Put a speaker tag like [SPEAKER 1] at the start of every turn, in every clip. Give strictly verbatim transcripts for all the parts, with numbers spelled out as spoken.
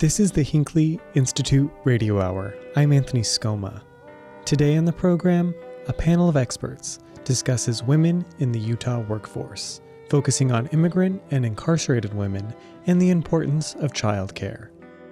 [SPEAKER 1] This is the Hinckley Institute Radio Hour. I'm Anthony Scoma. Today on the program, a panel of experts discusses women in the Utah workforce, focusing on immigrant and incarcerated women and the importance of childcare.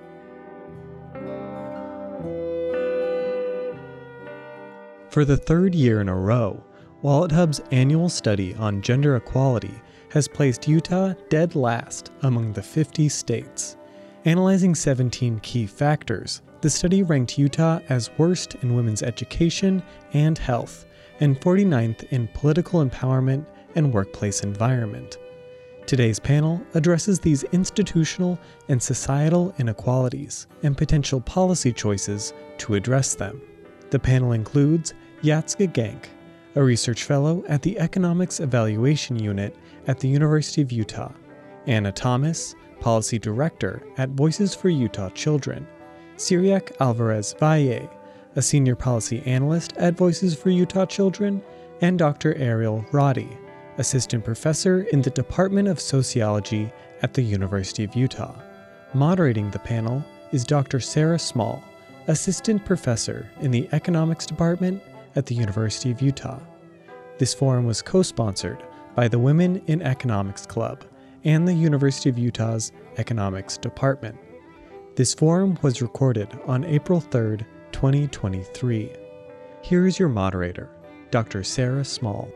[SPEAKER 1] For the third year in a row, WalletHub's annual study on gender equality has placed Utah dead last among the fifty states. Analyzing seventeen key factors, the study ranked Utah as worst in women's education and health, and forty-ninth in political empowerment and workplace environment. Today's panel addresses these institutional and societal inequalities and potential policy choices to address them. The panel includes Yatska Genk, a research fellow at the Economics Evaluation Unit at the University of Utah, Anna Thomas, Policy Director at Voices for Utah Children, Cyriac Alvarez Valle, a Senior Policy Analyst at Voices for Utah Children, and Doctor Ariel Roddy, Assistant Professor in the Department of Sociology at the University of Utah. Moderating the panel is Doctor Sarah Small, Assistant Professor in the Economics Department at the University of Utah. This forum was co-sponsored by the Women in Economics Club and the University of Utah's Economics Department. This forum was recorded on April third, twenty twenty-three. Here is your moderator, Doctor Sarah Small.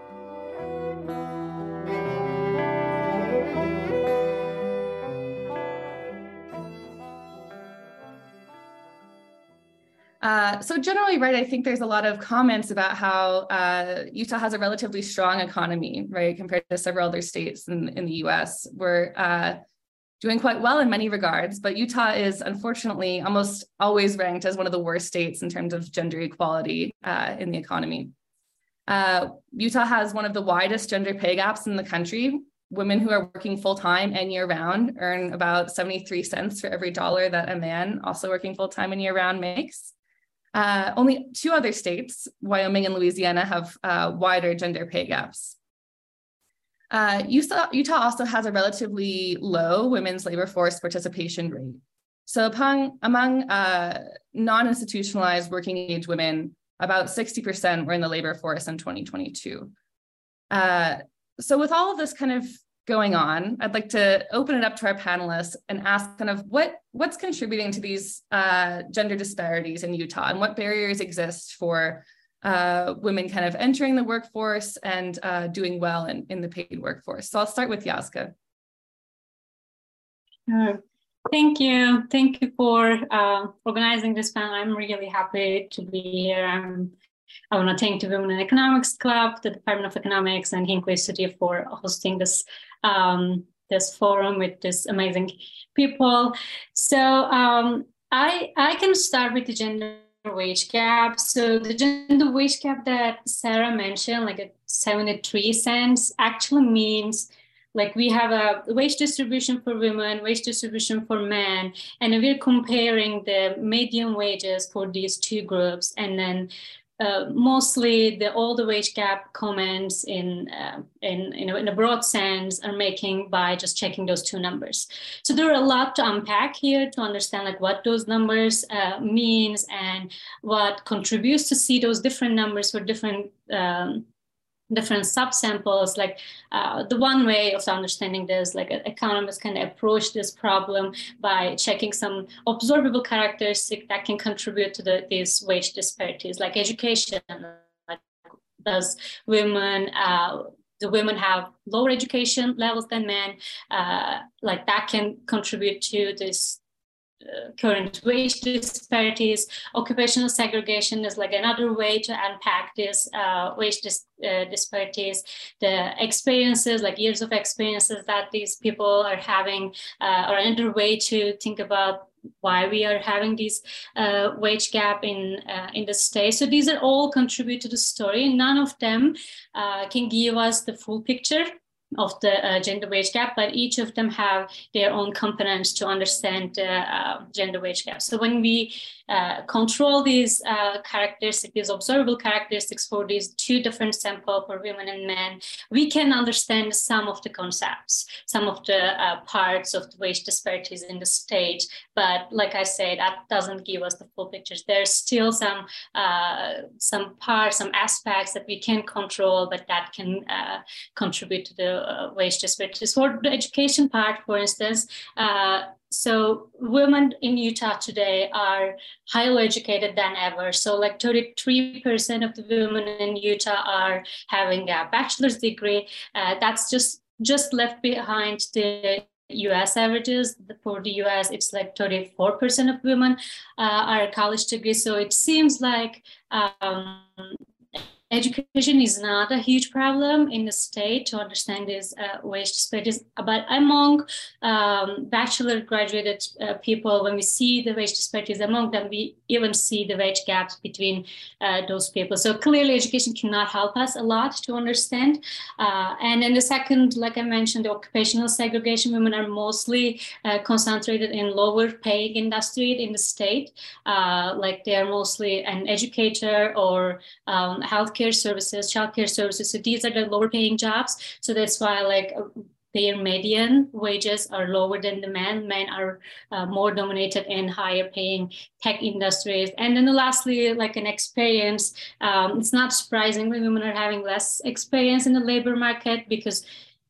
[SPEAKER 2] Uh, so generally, right, I think there's a lot of comments about how uh, Utah has a relatively strong economy, right, compared to several other states in, in the U S. We're uh, doing quite well in many regards, but Utah is unfortunately almost always ranked as one of the worst states in terms of gender equality uh, in the economy. Uh, Utah has one of the widest gender pay gaps in the country. Women who are working full-time and year-round earn about seventy-three cents for every dollar that a man also working full-time and year-round makes. Uh, only two other states, Wyoming and Louisiana, have uh, wider gender pay gaps. Uh, Utah, Utah also has a relatively low women's labor force participation rate. So among, among uh, non-institutionalized working age women, about sixty percent were in the labor force in twenty twenty-two. Uh, so with all of this kind of going on, I'd like to open it up to our panelists and ask kind of what, what's contributing to these uh, gender disparities in Utah and what barriers exist for uh, women kind of entering the workforce and uh, doing well in, in the paid workforce. So I'll start with Yatska.
[SPEAKER 3] Uh, thank you. Thank you for uh, organizing this panel. I'm really happy to be here. I'm I want to thank the Women in Economics Club, the Department of Economics, and Hinckley City for hosting this um, this forum with this amazing people. So um, I I can start with the gender wage gap. So the gender wage gap that Sarah mentioned, like at seventy-three cents, actually means like we have a wage distribution for women, wage distribution for men, and we're comparing the median wages for these two groups, and then Uh, mostly the all the wage gap comments in uh, in you know in a broad sense are making by just checking those two numbers. So there are a lot to unpack here to understand like what those numbers uh, means and what contributes to see those different numbers for different um, different subsamples. Like uh, the one way of understanding this, like economists can approach this problem by checking some observable characteristics that can contribute to the, these wage disparities, like education. Like does women, uh, do women have lower education levels than men? Uh, like that can contribute to this Uh, current wage disparities. Occupational segregation is like another way to unpack this uh, wage dis uh, disparities. The experiences, like years of experiences that these people are having, uh, are another way to think about why we are having this uh, wage gap in uh, in the state. So these are all contribute to the story. None of them uh, can give us the full picture of the uh, gender wage gap, but each of them have their own components to understand the uh, gender wage gap. So when we uh, control these uh, characteristics, these observable characteristics for these two different samples for women and men, we can understand some of the concepts, some of the uh, parts of the wage disparities in the state. But like I said, that doesn't give us the full pictures. There's still some uh, some parts, some aspects that we can control, but that can uh, contribute to the uh, wage disparities. For the education part, for instance, uh, so women in Utah today are highly educated than ever. So like thirty-three percent of the women in Utah are having a bachelor's degree. Uh, that's just, just left behind the U S averages. For the U S, it's like thirty-four percent of women uh, are college degrees. So it seems like um, education is not a huge problem in the state to understand these uh, wage disparities. But among um, bachelor graduated uh, people, when we see the wage disparities among them, we even see the wage gaps between uh, those people. So clearly education cannot help us a lot to understand. Uh, and then the second, like I mentioned, the occupational segregation, women are mostly uh, concentrated in lower paying industry in the state. Uh, like they are mostly an educator or um, health care services, childcare services. So these are the lower paying jobs. So that's why like their median wages are lower than the men. Men are uh, more dominated in higher paying tech industries. And then lastly, like an experience, um, it's not surprising when women are having less experience in the labor market because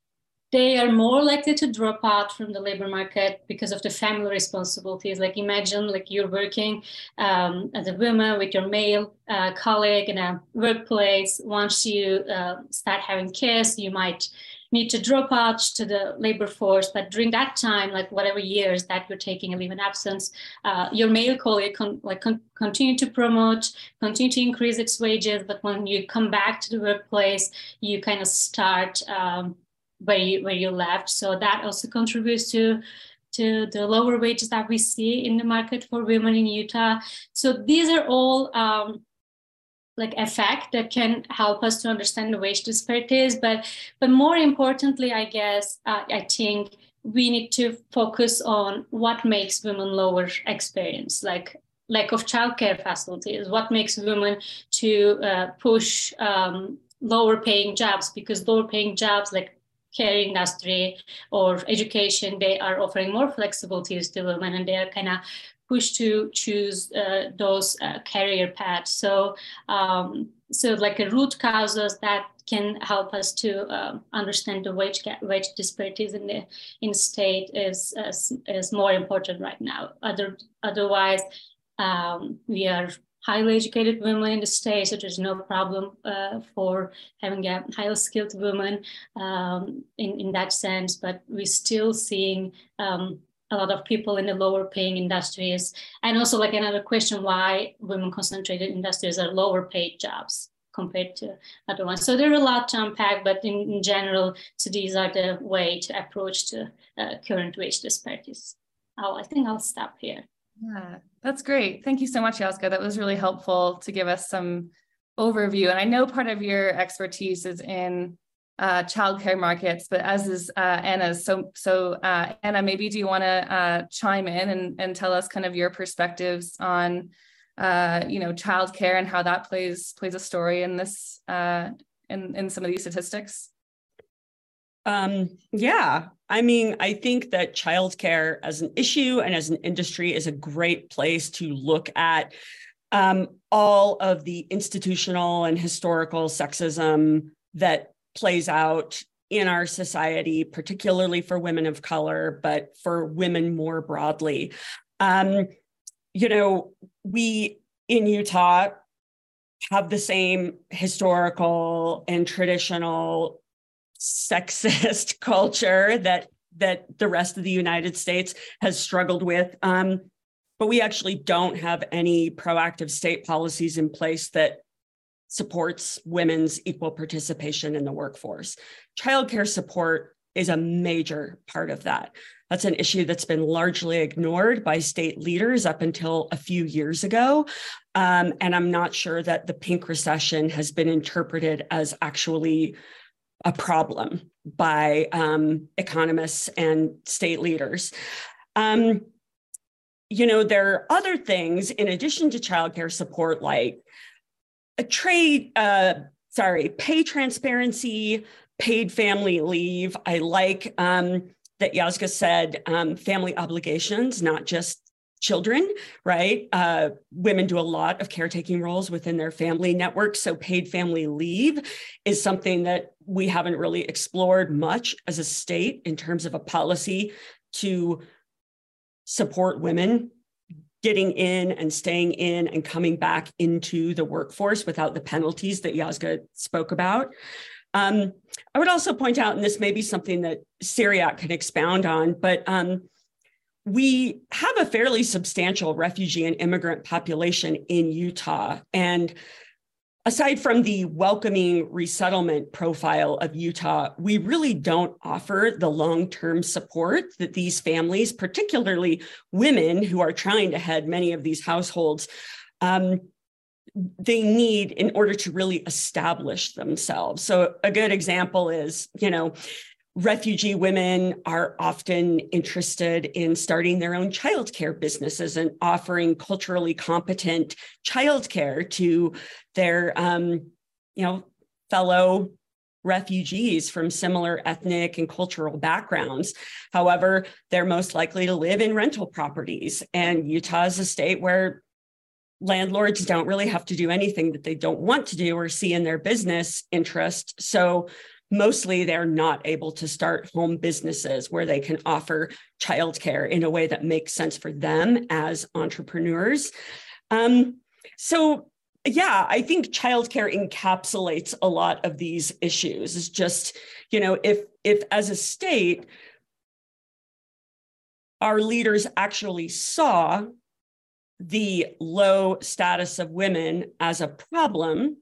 [SPEAKER 3] they are more likely to drop out from the labor market because of the family responsibilities. Like imagine like you're working um, as a woman with your male uh, colleague in a workplace. Once you uh, start having kids, you might need to drop out to the labor force. But during that time, like whatever years that you're taking a leave in absence, uh, your male colleague con- like con- continue to promote, continue to increase its wages. But when you come back to the workplace, you kind of start um, where you, where you left. So that also contributes to, to the lower wages that we see in the market for women in Utah. So these are all um, like effect that can help us to understand the wage disparities. But, but more importantly, I guess, uh, I think we need to focus on what makes women lower experience, like lack of childcare facilities, what makes women to uh, push um, lower paying jobs, because lower paying jobs like care industry or education, they are offering more flexibilities to women and they are kind of pushed to choose uh, those uh, career paths. So, um, so like a root causes that can help us to uh, understand the wage gap, wage disparities in the in state is uh, is more important right now. Other otherwise, um, we are highly educated women in the state, so there's no problem uh, for having a highly skilled woman um, in, in that sense, but we're still seeing um, a lot of people in the lower paying industries. And also like another question, why women concentrated industries are lower paid jobs compared to other ones. So there's a lot to unpack, but in, in general, so these are the way to approach to uh, current wage disparities. Oh, I think I'll stop here.
[SPEAKER 2] Yeah, that's great. Thank you so much, Yaska. That was really helpful to give us some overview. And I know part of your expertise is in uh, childcare markets, but as is uh, Anna's. So, so uh, Anna, maybe do you want to uh, chime in and, and tell us kind of your perspectives on, uh, you know, childcare and how that plays plays a story in this uh, in in some of these statistics?
[SPEAKER 4] Um, yeah, I mean, I think that childcare as an issue and as an industry is a great place to look at um, all of the institutional and historical sexism that plays out in our society, particularly for women of color, but for women more broadly. Um, you know, we in Utah have the same historical and traditional sexist culture that that the rest of the United States has struggled with. Um, but we actually don't have any proactive state policies in place that supports women's equal participation in the workforce. Childcare support is a major part of that. That's an issue that's been largely ignored by state leaders up until a few years ago. Um, and I'm not sure that the pink recession has been interpreted as actually a problem by um, economists and state leaders. Um, you know, there are other things in addition to childcare support, like a trade, uh, sorry, pay transparency, paid family leave. I like um, that Yazga said um, family obligations, not just children, right? Uh, women do a lot of caretaking roles within their family network. So paid family leave is something that we haven't really explored much as a state in terms of a policy to support women getting in and staying in and coming back into the workforce without the penalties that Yazga spoke about. Um, I would also point out, and this may be something that Cyriac can expound on, but um, we have a fairly substantial refugee and immigrant population in Utah. And aside from the welcoming resettlement profile of Utah, we really don't offer the long-term support that these families, particularly women who are trying to head many of these households, um, they need in order to really establish themselves. So a good example is, you know, refugee women are often interested in starting their own childcare businesses and offering culturally competent childcare to their, um, you know, fellow refugees from similar ethnic and cultural backgrounds. However, they're most likely to live in rental properties, and Utah is a state where landlords don't really have to do anything that they don't want to do or see in their business interest. So mostly they're not able to start home businesses where they can offer childcare in a way that makes sense for them as entrepreneurs. Um, so yeah, I think childcare encapsulates a lot of these issues. It's just, you know, if if as a state, our leaders actually saw the low status of women as a problem,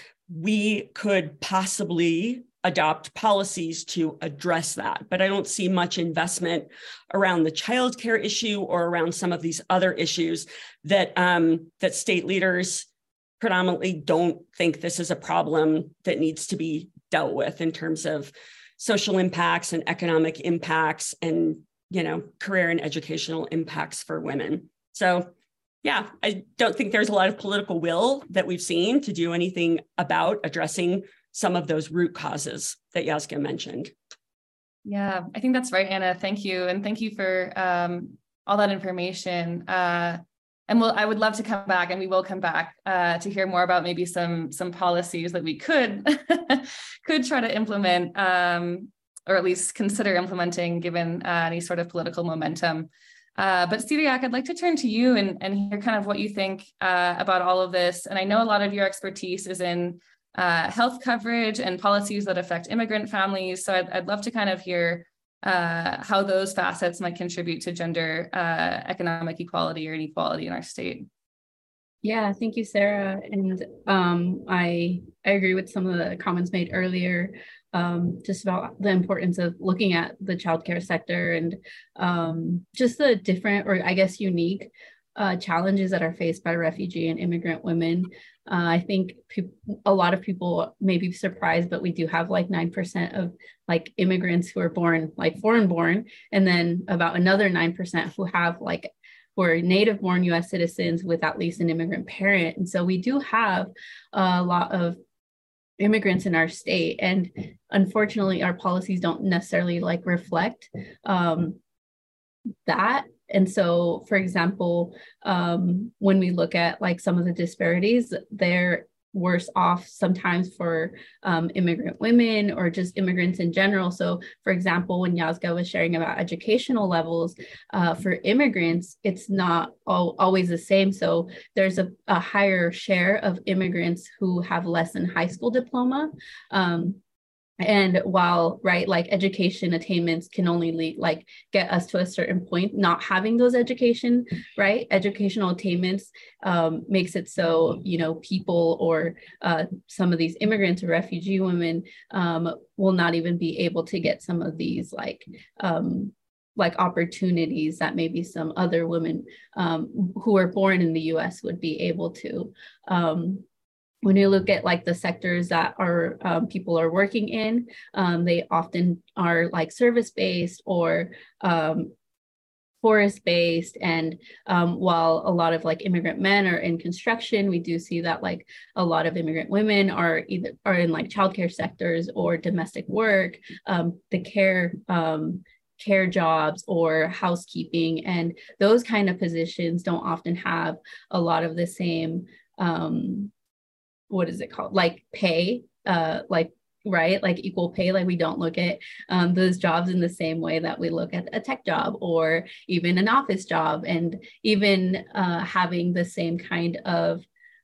[SPEAKER 4] we could possibly adopt policies to address that. But I don't see much investment around the childcare issue or around some of these other issues that, um, that state leaders predominantly don't think this is a problem that needs to be dealt with in terms of social impacts and economic impacts and, you know, career and educational impacts for women. So yeah, I don't think there's a lot of political will that we've seen to do anything about addressing some of those root causes that Yazga mentioned.
[SPEAKER 2] Yeah, I think that's right, Anna. Thank you. And thank you for um, all that information. Uh, and we'll, I would love to come back, and we will come back uh, to hear more about maybe some, some policies that we could, could try to implement, um, or at least consider implementing given uh, any sort of political momentum. Uh, but Cyriac, I'd like to turn to you and, and hear kind of what you think uh, about all of this. And I know a lot of your expertise is in uh, health coverage and policies that affect immigrant families. So I'd, I'd love to kind of hear uh, how those facets might contribute to gender uh, economic equality or inequality in our state.
[SPEAKER 5] Yeah, thank you, Sarah. And um, I, I agree with some of the comments made earlier, um, just about the importance of looking at the childcare sector and um, just the different, or I guess unique, uh, challenges that are faced by refugee and immigrant women. Uh, I think a lot of people may be surprised, but we do have like nine percent of like immigrants who are born like foreign born, and then about another nine percent who have like who are native born U S citizens with at least an immigrant parent. And so we do have a lot of immigrants in our state. And unfortunately, our policies don't necessarily like reflect um, that. And so, for example, um, when we look at like some of the disparities, they're worse off sometimes for um, immigrant women or just immigrants in general. So, for example, when Yazga was sharing about educational levels uh, for immigrants, it's not all, always the same. So there's a, a higher share of immigrants who have less than high school diploma. Um, And while, right, like education attainments can only lead, like get us to a certain point, not having those education, right, educational attainments um, makes it so, you know, people or uh, some of these immigrants or refugee women um, will not even be able to get some of these like, um, like opportunities that maybe some other women um, who are born in the U S would be able to. Um, When you look at like the sectors that our um, people are working in, um, they often are like service-based or um, forest-based. And um, while a lot of like immigrant men are in construction, we do see that like a lot of immigrant women are either are in like childcare sectors or domestic work, um, the care um, care jobs or housekeeping, and those kind of positions don't often have a lot of the same um, what is it called, like pay, uh, like right? Like equal pay. Like we don't look at um, those jobs in the same way that we look at a tech job or even an office job, and even uh, having the same kind of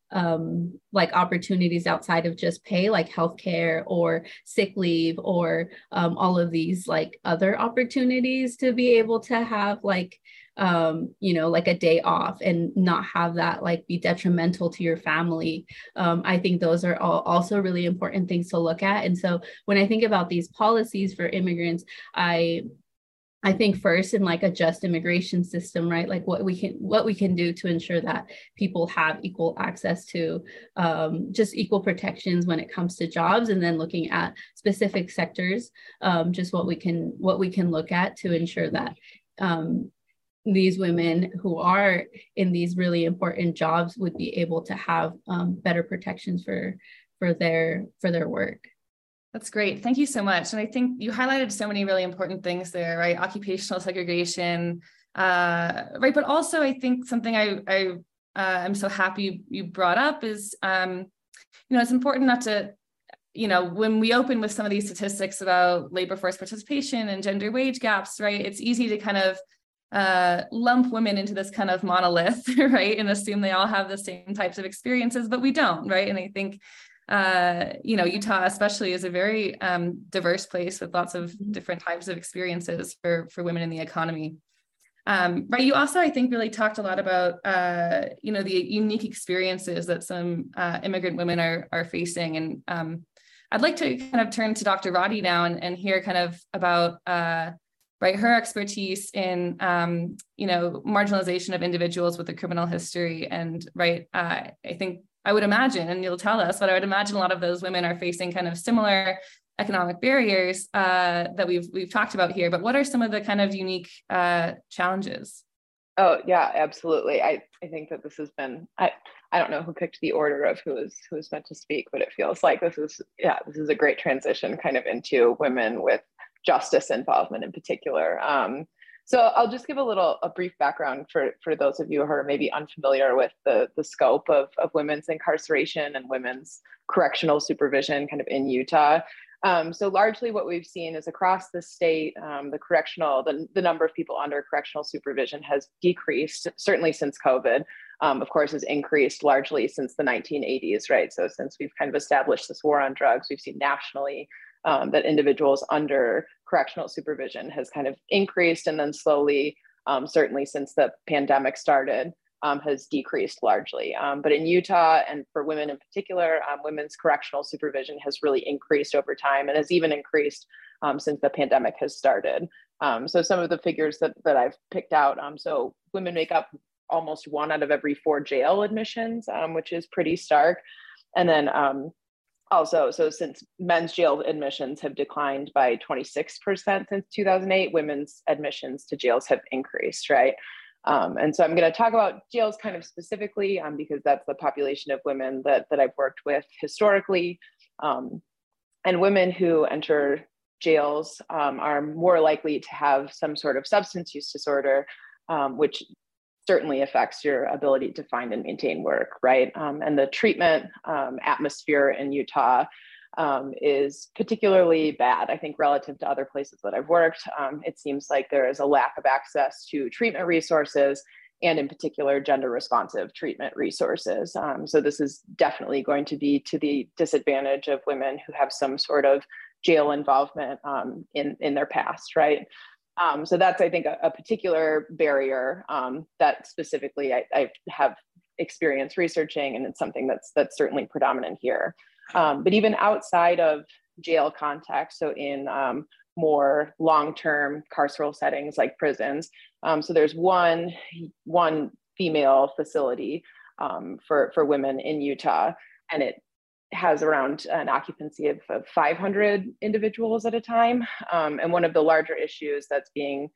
[SPEAKER 5] um, like opportunities outside of just pay, like healthcare or sick leave or um, all of these like other opportunities to be able to have like um, you know, like a day off and not have that like be detrimental to your family. Um, I think those are all also really important things to look at. And so when I think about these policies for immigrants, I I think first in like a just immigration system, right? Like what we can what we can do to ensure that people have equal access to um, just equal protections when it comes to jobs, and then looking at specific sectors, um, just what we can what we can look at to ensure that um, these women who are in these really important jobs would be able to have um, better protections for for their for their work.
[SPEAKER 2] That's great. Thank you so much. And I think you highlighted so many really important things there, right? Occupational segregation, uh, right? But also I think something I, I uh, I'm so happy you brought up is, um, you know, it's important not to, you know, when we open with some of these statistics about labor force participation and gender wage gaps, right? It's easy to kind of uh, lump women into this kind of monolith, right? And assume they all have the same types of experiences, but we don't, right? And I think, uh, you know, Utah especially is a very um, diverse place with lots of different types of experiences for, for women in the economy. Um, right. You also, I think, really talked a lot about, uh, you know, the unique experiences that some uh, immigrant women are, are facing. And um, I'd like to kind of turn to Doctor Roddy now and, and hear kind of about, uh, right, her expertise in, um, you know, marginalization of individuals with a criminal history. And, right, uh, I think I would imagine, and you'll tell us, but I would imagine a lot of those women are facing kind of similar economic barriers uh, that we've we've talked about here. But what are some of the kind of unique uh, challenges?
[SPEAKER 6] Oh, yeah, absolutely. I, I think that this has been, I, I don't know who picked the order of who is who is meant to speak, but it feels like this is, yeah, this is a great transition kind of into women with justice involvement in particular. Um, so I'll just give a little, a brief background for, for those of you who are maybe unfamiliar with the, the scope of, of women's incarceration and women's correctional supervision kind of in Utah. Um, so largely what we've seen is across the state, um, the correctional, the, the number of people under correctional supervision has decreased, certainly since COVID. Um, of course, has increased largely since the nineteen eighties, right? So since we've kind of established this war on drugs, we've seen nationally um, that individuals under correctional supervision has kind of increased, and then slowly, um, certainly since the pandemic started, Um, has decreased largely. Um, but in Utah, and for women in particular, um, women's correctional supervision has really increased over time and has even increased um, since the pandemic has started. Um, so some of the figures that, that I've picked out, um, so women make up almost one out of every four jail admissions, um, which is pretty stark. And then um, also, so since men's jail admissions have declined by twenty-six percent since two thousand eight, women's admissions to jails have increased, right? Um, and so I'm going to talk about jails kind of specifically um, because that's the population of women that, that I've worked with historically. Um, and women who enter jails um, are more likely to have some sort of substance use disorder, um, which certainly affects your ability to find and maintain work, right? Um, and the treatment um, atmosphere in Utah Um, is particularly bad, I think, relative to other places that I've worked. Um, it seems like there is a lack of access to treatment resources, and in particular, gender responsive treatment resources. Um, so this is definitely going to be to the disadvantage of women who have some sort of jail involvement um, in, in their past, right? Um, so that's, I think, a, a particular barrier um, that specifically I, I have experience researching, and it's something that's that's certainly predominant here. Um, but even outside of jail context, so in um, more long-term carceral settings like prisons, um, so there's one, one female facility um, for, for women in Utah, and it has around an occupancy of, of five hundred individuals at a time. Um, and one of the larger issues that's being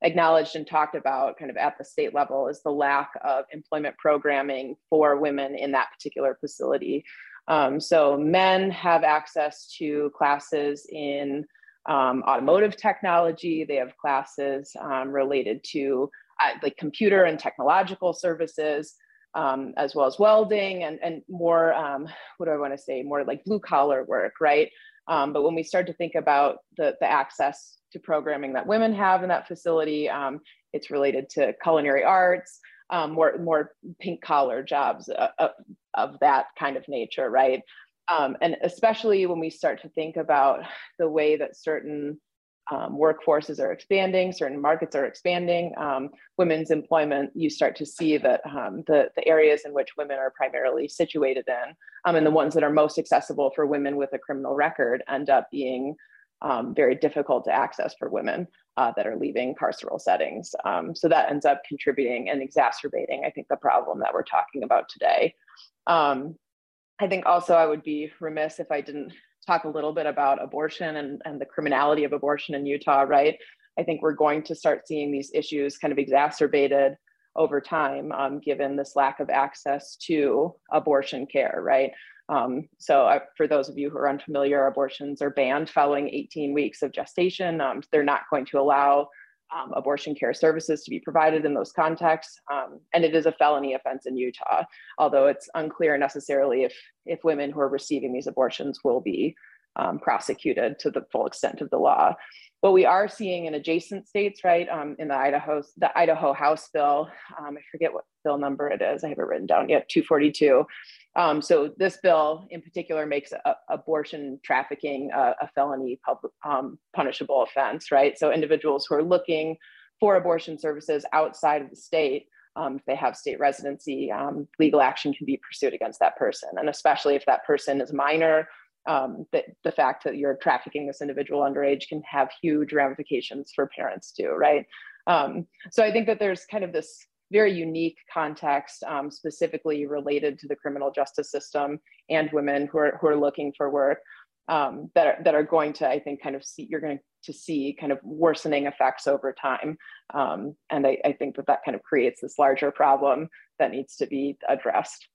[SPEAKER 6] acknowledged and talked about kind of at the state level is the lack of employment programming for women in that particular facility. Um, so men have access to classes in um, automotive technology. They have classes um, related to uh, like computer and technological services, um, as well as welding and, and more, um, what do I want to say, more like blue collar work, right? Um, but when we start to think about the, the access to programming that women have in that facility, um, it's related to culinary arts, um, more, more pink collar jobs uh, of, of that kind of nature, right? Um, and especially when we start to think about the way that certain um, workforces are expanding, certain markets are expanding, um, women's employment, you start to see that um, the, the areas in which women are primarily situated in, um, and the ones that are most accessible for women with a criminal record end up being um, very difficult to access for women uh, that are leaving carceral settings. Um, so that ends up contributing and exacerbating, I think, the problem that we're talking about today. Um, I think also I would be remiss if I didn't talk a little bit about abortion and, and the criminality of abortion in Utah, right? I think we're going to start seeing these issues kind of exacerbated over time, um, given this lack of access to abortion care, right? Um, so I, for those of you who are unfamiliar, abortions are banned following eighteen weeks of gestation. Um, they're not going to allow Um, abortion care services to be provided in those contexts. Um, and it is a felony offense in Utah, although it's unclear necessarily if, if women who are receiving these abortions will be um, prosecuted to the full extent of the law. What we are seeing in adjacent states, right, um, in the Idaho, the Idaho House bill, um, I forget what bill number it is, I have it written down yet, two forty-two. Um, so this bill in particular makes a, abortion trafficking a, a felony public, um, punishable offense, right? So individuals who are looking for abortion services outside of the state, um, if they have state residency, um, legal action can be pursued against that person. And especially if that person is minor, um, the, the fact that you're trafficking this individual underage can have huge ramifications for parents too, right? Um, so I think that there's kind of this very unique context, um, specifically related to the criminal justice system and women who are who are looking for work, um, that are that are going to, I think, kind of see you're going to see kind of worsening effects over time, um, and I, I think that that kind of creates this larger problem that needs to be addressed.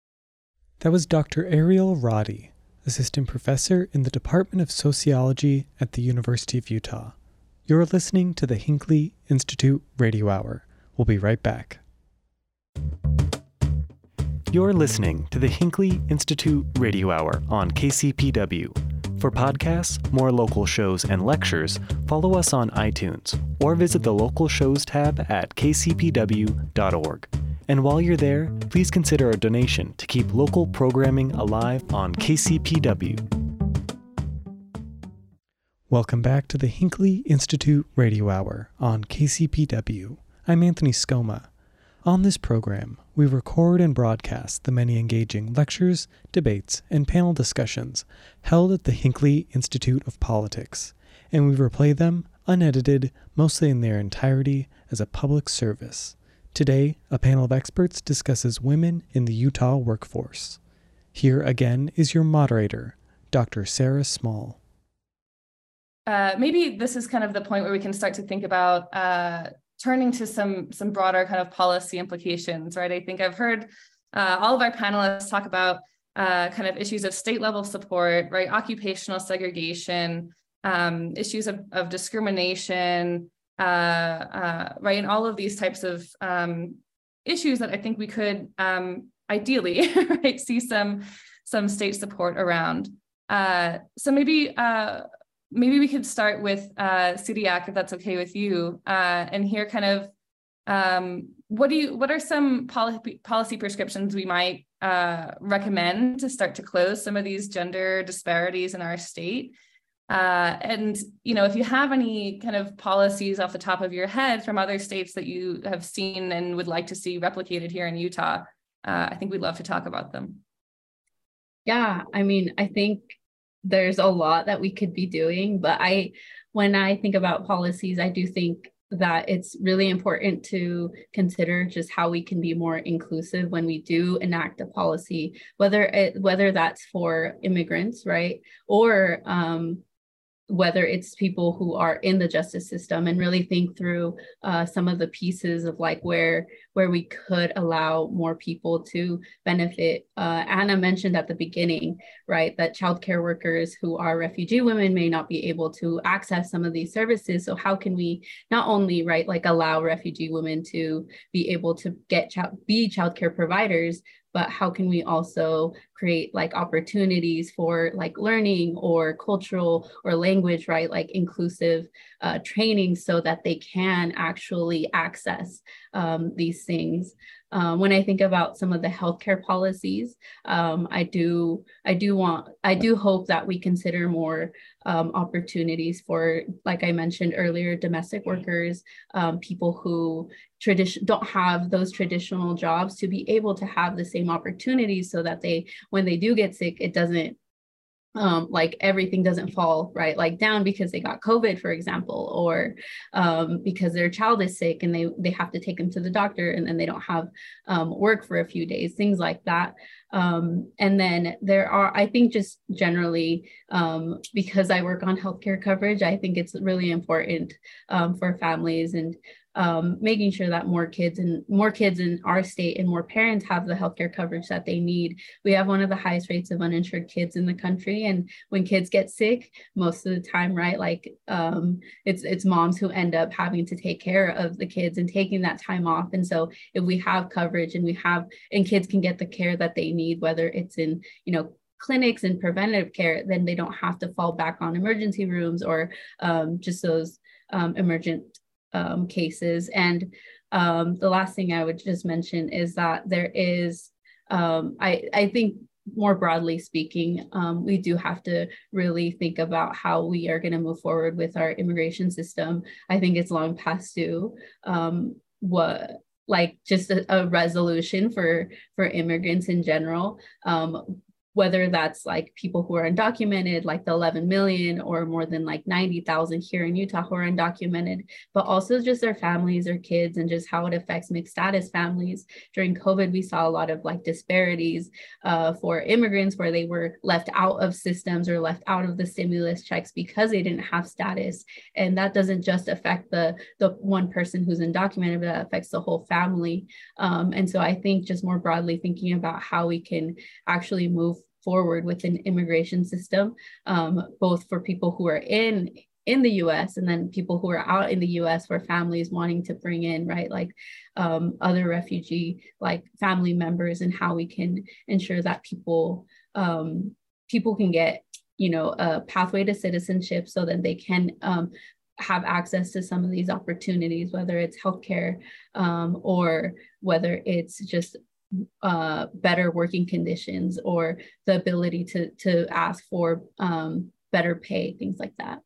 [SPEAKER 1] That was Doctor Ariel Roddy, assistant professor in the Department of Sociology at the University of Utah. You're listening to the Hinckley Institute Radio Hour. We'll be right back. You're listening to the Hinckley Institute Radio Hour on K C P W. For podcasts, more local shows, and lectures, follow us on iTunes or visit the Local Shows tab at k c p w dot org. And while you're there, please consider a donation to keep local programming alive on K C P W. Welcome back to the Hinckley Institute Radio Hour on K C P W. I'm Anthony Scoma. On this program, we record and broadcast the many engaging lectures, debates, and panel discussions held at the Hinckley Institute of Politics, and we replay them unedited, mostly in their entirety, as a public service. Today, a panel of experts discusses women in the Utah workforce. Here again is your moderator, Doctor Sarah Small.
[SPEAKER 2] Uh, maybe this is kind of the point where we can start to think about uh, turning to some some broader kind of policy implications, right? I think I've heard uh, all of our panelists talk about uh, kind of issues of state level support, right? Occupational segregation, um, issues of, of discrimination, uh, uh, right? And all of these types of um, issues that I think we could um, ideally, right, see some, some state support around. Uh, so maybe uh, Maybe we could start with uh, Cyriac, if that's okay with you, uh, and hear kind of um, what do you what are some policy policy prescriptions we might uh, recommend to start to close some of these gender disparities in our state, uh, and you know if you have any kind of policies off the top of your head from other states that you have seen and would like to see replicated here in Utah, uh, I think we'd love to talk about them.
[SPEAKER 5] Yeah, I mean, I think there's a lot that we could be doing, but I, when I think about policies, I do think that it's really important to consider just how we can be more inclusive when we do enact a policy, whether it, whether that's for immigrants, right, or um, whether it's people who are in the justice system, and really think through uh, some of the pieces of like where where we could allow more people to benefit. Uh, Anna mentioned at the beginning, right, that childcare workers who are refugee women may not be able to access some of these services. So how can we not only, right, like allow refugee women to be able to get child, be childcare providers, but how can we also create like opportunities for like learning or cultural or language, right? Like inclusive uh, training so that they can actually access um, these things. Um, when I think about some of the healthcare policies, um, I do, I do want, I do hope that we consider more um, opportunities for, like I mentioned earlier, domestic workers, um, people who tradition don't have those traditional jobs, to be able to have the same opportunities so that they, when they do get sick, it doesn't Um, like everything doesn't fall right like down because they got COVID, for example, or um, because their child is sick and they they have to take them to the doctor and then they don't have um, work for a few days, things like that. Um, and then there are, I think just generally, um, because I work on healthcare coverage, I think it's really important um, for families and Um, making sure that more kids and more kids in our state and more parents have the healthcare coverage that they need. We have one of the highest rates of uninsured kids in the country, and when kids get sick, most of the time, right, like um, it's it's moms who end up having to take care of the kids and taking that time off. And so, if we have coverage and we have and kids can get the care that they need, whether it's in you know clinics and preventative care, then they don't have to fall back on emergency rooms or um, just those um, emergent Um, cases. And um, the last thing I would just mention is that there is, um, I, I think more broadly speaking, um, we do have to really think about how we are going to move forward with our immigration system. I think it's long past due. Um, what like just a, a resolution for for immigrants in general. Um, whether that's like people who are undocumented, like the eleven million or more than like ninety thousand here in Utah who are undocumented, but also just their families or kids and just how it affects mixed status families. During COVID, we saw a lot of like disparities uh, for immigrants where they were left out of systems or left out of the stimulus checks because they didn't have status. And that doesn't just affect the, the one person who's undocumented, but that affects the whole family. Um, and so I think just more broadly thinking about how we can actually move forward with an immigration system, um, both for people who are in in the U S and then people who are out in the U S for families wanting to bring in, right, like um, other refugee like family members, and how we can ensure that people um, people can get, you know, a pathway to citizenship so that they can um, have access to some of these opportunities, whether it's healthcare um, or whether it's just uh, better working conditions or the ability to, to ask for um, better pay, things like that.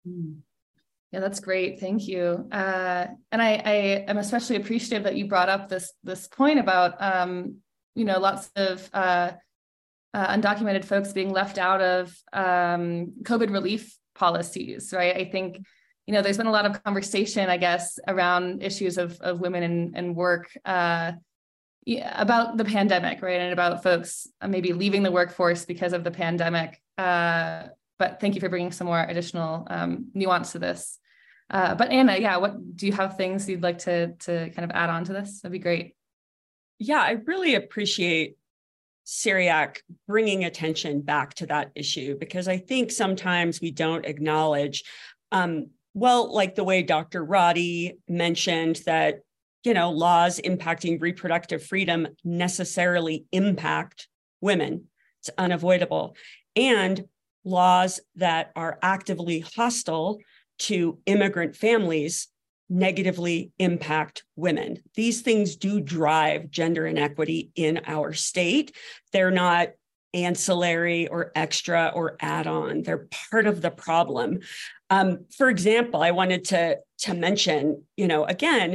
[SPEAKER 2] Yeah, that's great. Thank you. Uh, and I, I am especially appreciative that you brought up this, this point about, um, you know, lots of uh, uh, undocumented folks being left out of um, COVID relief policies, right? I think, you know, there's been a lot of conversation, I guess, around issues of, of women in, in work, uh, Yeah, about the pandemic, right? And about folks maybe leaving the workforce because of the pandemic. Uh, but thank you for bringing some more additional um, nuance to this. Uh, but Anna, yeah, what do you have things you'd like to, to kind of add on to this? That'd be great.
[SPEAKER 4] Yeah, I really appreciate Cyriac bringing attention back to that issue, because I think sometimes we don't acknowledge, um, well, like the way Doctor Roddy mentioned that you know, laws impacting reproductive freedom necessarily impact women. It's unavoidable. And laws that are actively hostile to immigrant families negatively impact women. These things do drive gender inequity in our state. They're not ancillary or extra or add-on. They're part of the problem. Um, for example, I wanted to, to mention, you know, again,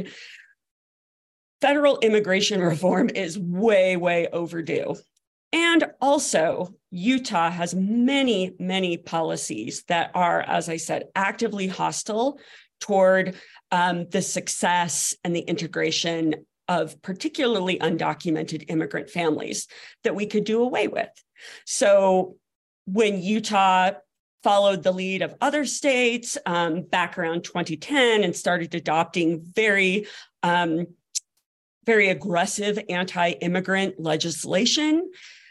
[SPEAKER 4] federal immigration reform is way, way overdue. And also, Utah has many, many policies that are, as I said, actively hostile toward um, the success and the integration of particularly undocumented immigrant families that we could do away with. So when Utah followed the lead of other states um, back around twenty ten and started adopting very, um, very aggressive anti-immigrant legislation.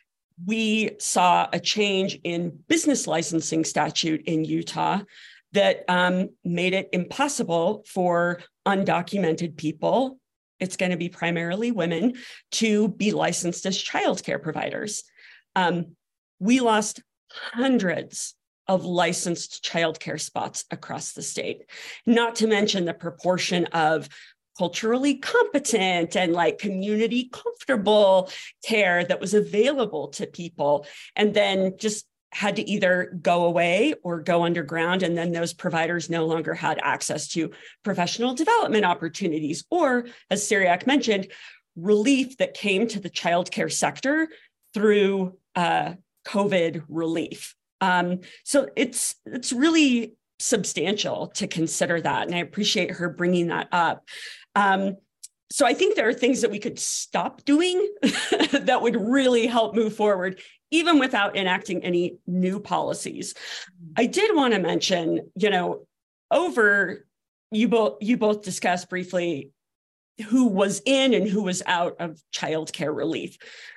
[SPEAKER 4] We saw a change in business licensing statute in Utah that um, made it impossible for undocumented people, it's going to be primarily women, to be licensed as childcare providers. Um, we lost hundreds of licensed childcare spots across the state, not to mention the proportion of culturally competent and like community comfortable care that was available to people, and then just had to either go away or go underground. And then those providers no longer had access to professional development opportunities, or, as Cyriac mentioned, relief that came to the childcare sector through uh, COVID relief. Um, so it's it's really substantial to consider that. And I appreciate her bringing that up. Um, so I think there are things that we could stop doing that would really help move forward, even without enacting any new policies. I did want to mention, you know, over, you both, you both discussed briefly who was in and who was out of childcare relief.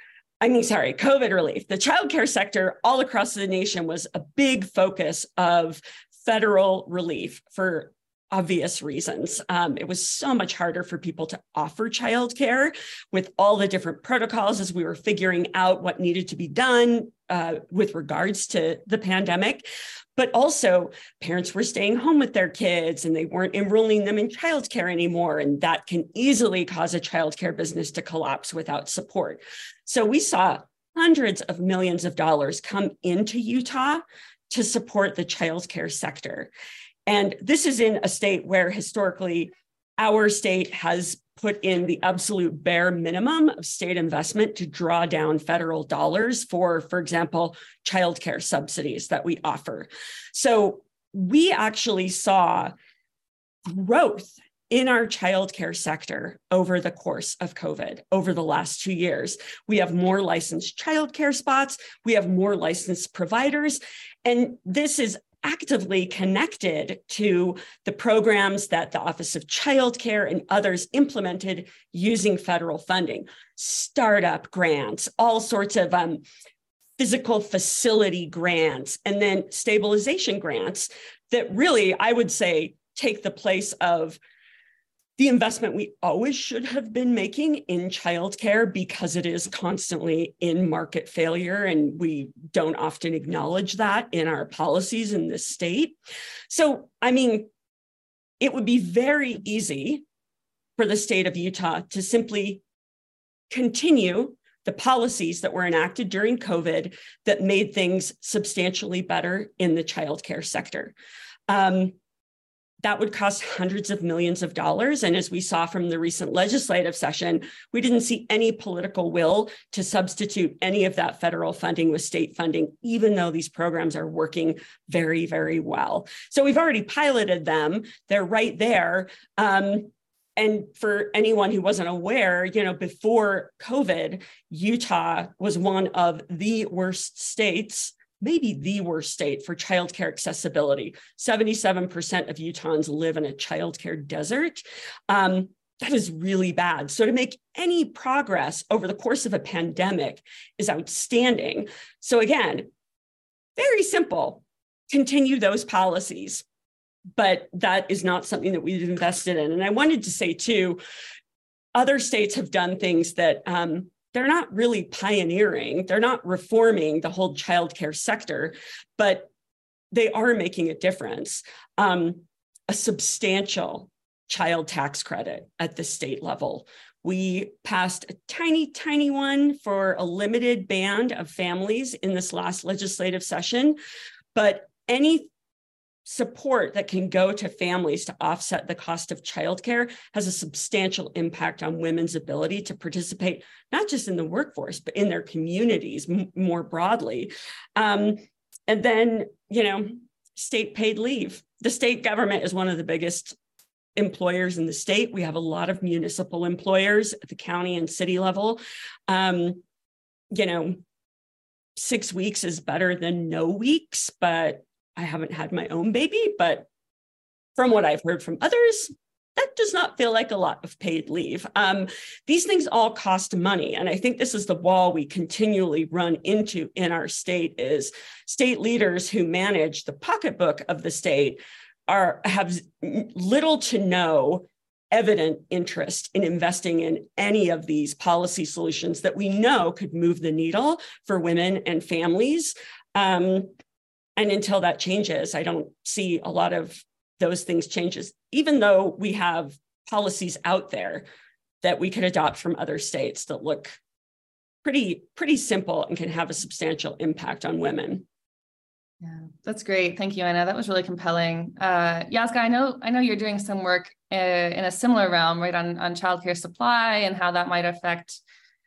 [SPEAKER 4] I mean, sorry, COVID relief. The childcare sector all across the nation was a big focus of federal relief for obvious reasons. Um, it was so much harder for people to offer childcare with all the different protocols as we were figuring out what needed to be done uh, with regards to the pandemic. But also, parents were staying home with their kids and they weren't enrolling them in childcare anymore. And that can easily cause a childcare business to collapse without support. So we saw hundreds of millions of dollars come into Utah to support the childcare sector. And this is in a state where historically our state has put in the absolute bare minimum of state investment to draw down federal dollars for, for example, childcare subsidies that we offer. So we actually saw growth in our childcare sector over the course of COVID, over the last two years. We have more licensed childcare spots, we have more licensed providers, and this is actively connected to the programs that the Office of Child Care and others implemented using federal funding, startup grants, all sorts of um, physical facility grants, and then stabilization grants that really, I would say, take the place of the investment we always should have been making in childcare, because it is constantly in market failure, and we don't often acknowledge that in our policies in this state. So, I mean, it would be very easy for the state of Utah to simply continue the policies that were enacted during COVID that made things substantially better in the childcare sector. Um, That would cost hundreds of millions of dollars. And as we saw from the recent legislative session, we didn't see any political will to substitute any of that federal funding with state funding, even though these programs are working very, very well. So we've already piloted them. They're right there. Um, and for anyone who wasn't aware, you know, before COVID, Utah was one of the worst states, maybe the worst state for childcare accessibility. seventy-seven percent of Utahns live in a childcare desert. Um, that is really bad. So to make any progress over the course of a pandemic is outstanding. So again, very simple, continue those policies, but that is not something that we've invested in. And I wanted to say too, other states have done things that um, they're not really pioneering, they're not reforming the whole childcare sector, but they are making a difference. Um, a substantial child tax credit at the state level. We passed a tiny, tiny one for a limited band of families in this last legislative session, but any support that can go to families to offset the cost of childcare has a substantial impact on women's ability to participate, not just in the workforce, but in their communities m- more broadly. Um, and then, you know, state paid leave. The state government is one of the biggest employers in the state. We have a lot of municipal employers at the county and city level. Um, you know, six weeks is better than no weeks, but I haven't had my own baby, but from what I've heard from others, that does not feel like a lot of paid leave. Um, these things all cost money. And I think this is the wall we continually run into in our state is state leaders who manage the pocketbook of the state are have little to no evident interest in investing in any of these policy solutions that we know could move the needle for women and families. Um, and until that changes, I don't see a lot of those things changes, even though we have policies out there that we could adopt from other states that look pretty, pretty simple and can have a substantial impact on women.
[SPEAKER 2] Yeah, that's great. Thank you, Anna. That was really compelling. Uh, Yazga, I know, I know you're doing some work uh, in a similar realm, right, on, on childcare supply and how that might affect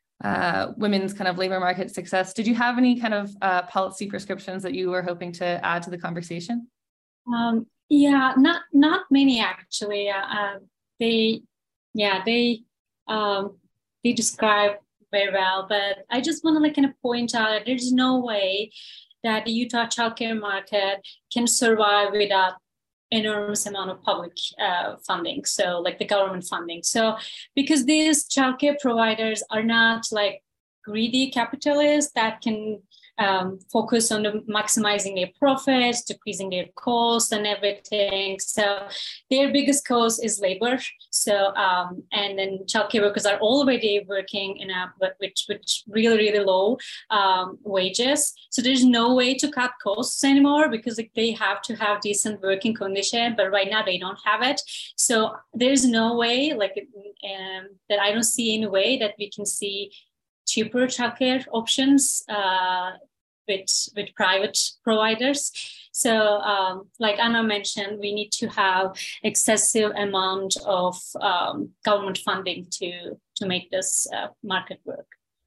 [SPEAKER 2] uh, women's kind of labor market success. Did you have any kind of uh, policy prescriptions that you were hoping to add to the conversation?
[SPEAKER 3] Um, yeah, not not many actually. Uh, they, yeah, they um, they describe very well, but I just want to like kind of point out that there's no way that the Utah childcare market can survive without enormous amount of public uh, funding, so like the government funding. So because these childcare providers are not like greedy capitalists that can um, focus on the maximizing their profits, decreasing their costs and everything. So their biggest cost is labor. So, um, and then childcare workers are already working in a, which, which really, really low um, wages. So there's no way to cut costs anymore because like, they have to have decent working condition, but right now they don't have it. So there's no way like um, that I don't see any way that we can see cheaper childcare options uh, with, with private providers. So um, like Anna mentioned, we need to have excessive amount of um, government funding to, to make this uh, market work.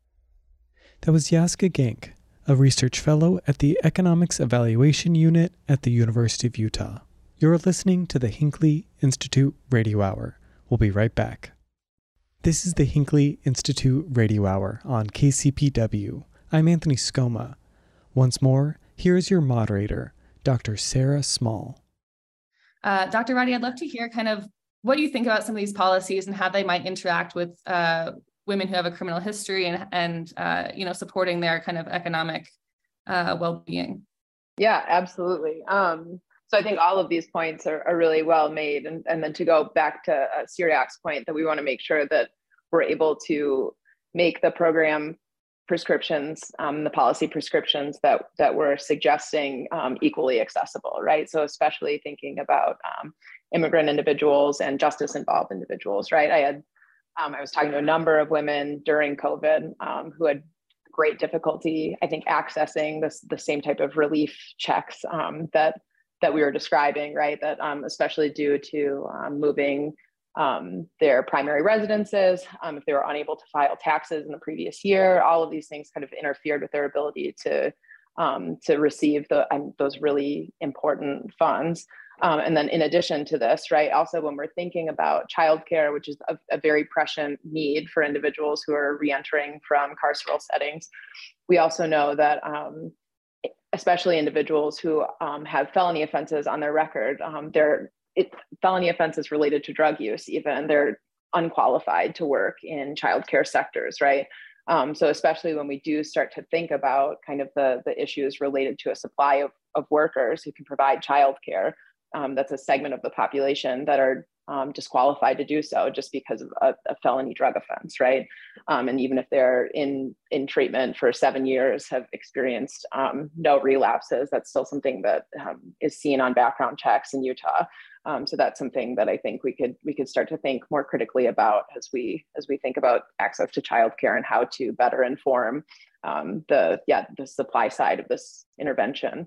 [SPEAKER 1] That was Yazga Genk, a research fellow at the Economics Evaluation Unit at the University of Utah. You're listening to the Hinckley Institute Radio Hour. We'll be right back. This is the Hinckley Institute Radio Hour on K C P W. I'm Anthony Scoma. Once more, here is your moderator, Doctor Sarah Small.
[SPEAKER 2] Uh, Doctor Roddy, I'd love to hear kind of what do you think about some of these policies and how they might interact with uh, women who have a criminal history and, and uh, you know, supporting their kind of economic uh, well-being.
[SPEAKER 6] Yeah, absolutely. Um, so I think all of these points are, are really well made. And, and then to go back to uh, Cyriac's point that we want to make sure that we're able to make the program prescriptions, um, the policy prescriptions that, that we're suggesting um, equally accessible, right? So especially thinking about um, immigrant individuals and justice involved individuals, right? I had, um, I was talking to a number of women during COVID um, who had great difficulty, I think, accessing this, the same type of relief checks um, that that we were describing, right? That um, especially due to um, moving um, their primary residences, um, if they were unable to file taxes in the previous year, all of these things kind of interfered with their ability to um, to receive the um, those really important funds. Um, and then in addition to this, right, also when we're thinking about childcare, which is a, a very prescient need for individuals who are reentering from carceral settings, we also know that um, especially individuals who um, have felony offenses on their record, um, they're it, felony offenses related to drug use, even they're unqualified to work in childcare sectors, right? Um, so especially when we do start to think about kind of the, the issues related to a supply of, of workers who can provide childcare, um, that's a segment of the population that are um, disqualified to do so just because of a, a felony drug offense, right? Um, and even if they're in, in treatment for seven years, have experienced um, no relapses, that's still something that um, is seen on background checks in Utah. Um, so that's something that I think we could we could start to think more critically about as we as we think about access to childcare and how to better inform um, the yeah the supply side of this intervention.